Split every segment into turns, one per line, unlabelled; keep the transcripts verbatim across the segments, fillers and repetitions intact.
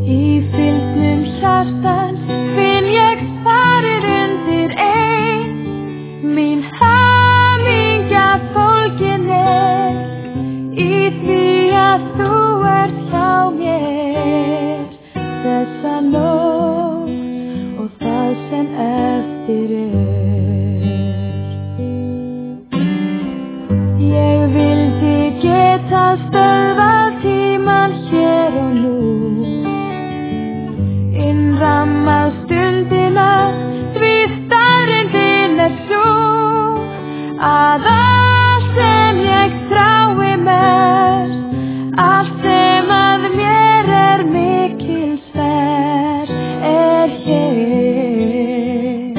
Í fylgnum hjartans finn ég svarið undir ein. Mín hamingja fólgin er í því að þú ert hjá mér þessa nótt og það sem eftir er. Ég vildi geta stöðvað tímann hér og nú, innrammað stundina, því staðreyndin er sú að allt sem ég þrái mest, allt sem að mér er mikilsvert, er hér.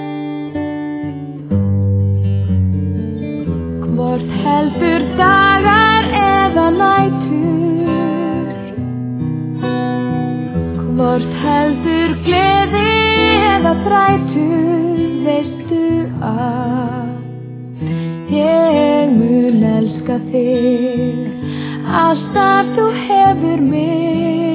Hvort heldur dagar eða nætur, hvort heldur gleði eða þrætur, veistu að ég mun elska þig alltaf, þú hefur mig.